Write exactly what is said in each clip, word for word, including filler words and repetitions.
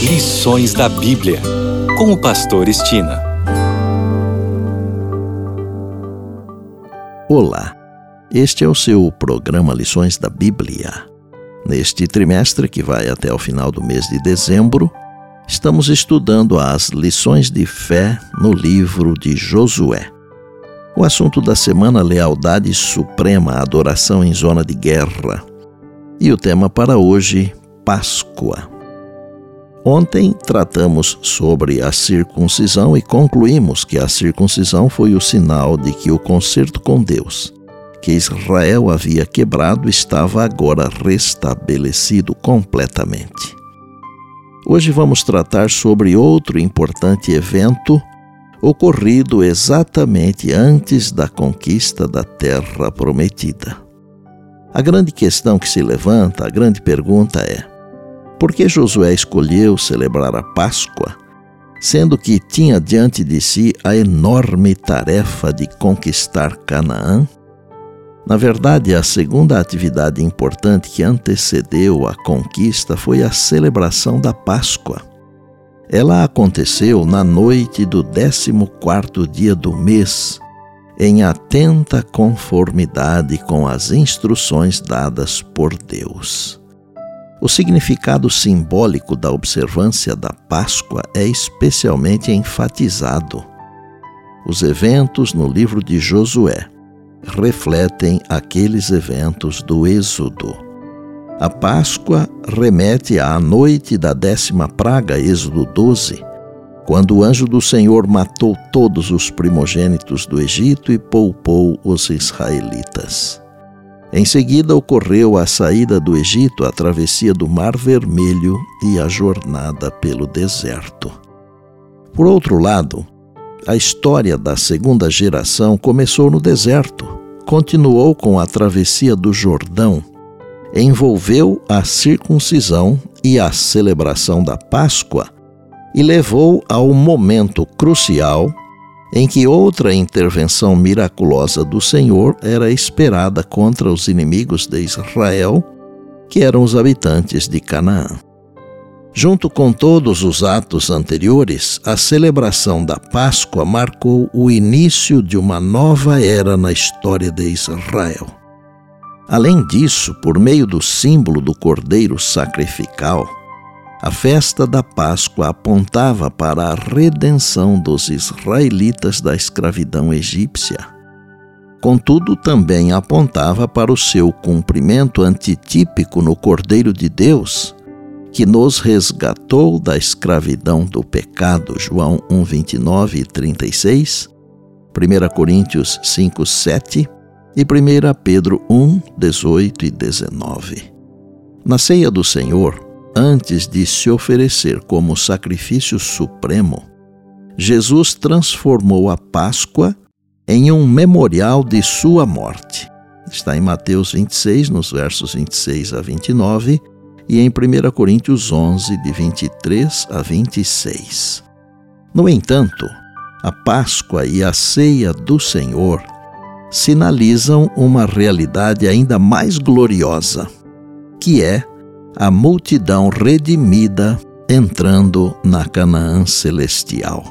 Lições da Bíblia, com o pastor Estina. Olá, este é o seu programa Lições da Bíblia. Neste trimestre, que vai até o final do mês de dezembro, estamos estudando as lições de fé no livro de Josué. O assunto da semana: lealdade suprema, adoração em zona de guerra. E o tema para hoje: Páscoa. Ontem tratamos sobre a circuncisão e concluímos que a circuncisão foi o sinal de que o concerto com Deus, que Israel havia quebrado, estava agora restabelecido completamente. Hoje vamos tratar sobre outro importante evento ocorrido exatamente antes da conquista da Terra Prometida. A grande questão que se levanta, a grande pergunta é: por que Josué escolheu celebrar a Páscoa, sendo que tinha diante de si a enorme tarefa de conquistar Canaã? Na verdade, a segunda atividade importante que antecedeu a conquista foi a celebração da Páscoa. Ela aconteceu na noite do décimo quarto dia do mês, em atenta conformidade com as instruções dadas por Deus. O significado simbólico da observância da Páscoa é especialmente enfatizado. Os eventos no livro de Josué refletem aqueles eventos do Êxodo. A Páscoa remete à noite da décima praga, Êxodo doze, quando o anjo do Senhor matou todos os primogênitos do Egito e poupou os israelitas. Em seguida ocorreu a saída do Egito, a travessia do Mar Vermelho e a jornada pelo deserto. Por outro lado, a história da segunda geração começou no deserto, continuou com a travessia do Jordão, envolveu a circuncisão e a celebração da Páscoa e levou ao momento crucial em que outra intervenção miraculosa do Senhor era esperada contra os inimigos de Israel, que eram os habitantes de Canaã. Junto com todos os atos anteriores, a celebração da Páscoa marcou o início de uma nova era na história de Israel. Além disso, por meio do símbolo do cordeiro sacrificial, a festa da Páscoa apontava para a redenção dos israelitas da escravidão egípcia. Contudo, também apontava para o seu cumprimento antitípico no Cordeiro de Deus, que nos resgatou da escravidão do pecado, João um, vinte e nove e trinta e seis, primeira Coríntios cinco, sete e primeira Pedro um, dezoito e dezenove. Na ceia do Senhor, antes de se oferecer como sacrifício supremo, Jesus transformou a Páscoa em um memorial de sua morte. Está em Mateus vinte e seis, nos versos vinte e seis a vinte e nove, e em primeira Coríntios onze, de vinte e três a vinte e seis. No entanto, a Páscoa e a ceia do Senhor sinalizam uma realidade ainda mais gloriosa, que é a multidão redimida entrando na Canaã celestial.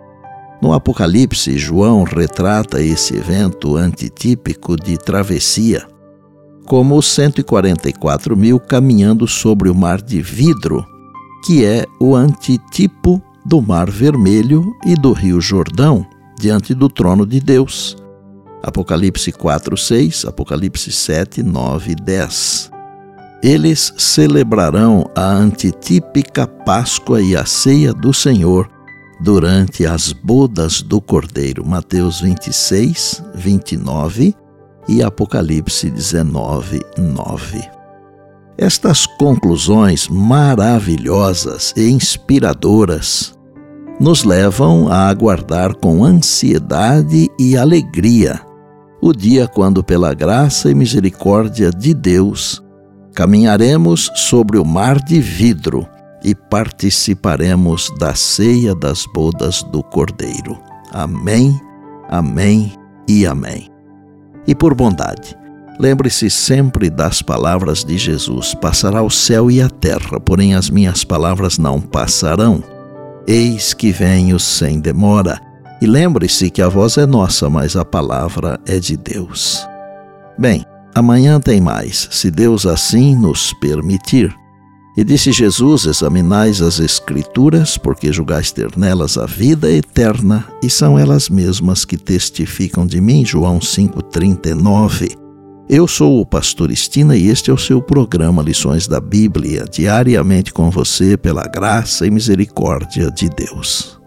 No Apocalipse, João retrata esse evento antitípico de travessia como os cento e quarenta e quatro mil caminhando sobre o mar de vidro, que é o antitipo do Mar Vermelho e do Rio Jordão, diante do trono de Deus. Apocalipse quatro, seis, Apocalipse sete, nove e dez. Eles celebrarão a antitípica Páscoa e a ceia do Senhor durante as bodas do Cordeiro, Mateus vinte e seis, vinte e nove e Apocalipse dezenove, nove. Estas conclusões maravilhosas e inspiradoras nos levam a aguardar com ansiedade e alegria o dia quando, pela graça e misericórdia de Deus, caminharemos sobre o mar de vidro e participaremos da ceia das bodas do Cordeiro. Amém, amém e amém. E por bondade, Lembre-se sempre das palavras de Jesus: passará o céu e a terra, porém as minhas palavras não passarão. Eis que venho sem demora. E lembre-se que a voz é nossa, mas a palavra é de Deus. Bem, amanhã tem mais, se Deus assim nos permitir. E disse Jesus: examinais as Escrituras, porque julgais ter nelas a vida eterna, e são elas mesmas que testificam de mim. João cinco, trinta e nove. Eu sou o pastor Estina e este é o seu programa Lições da Bíblia, diariamente com você pela graça e misericórdia de Deus.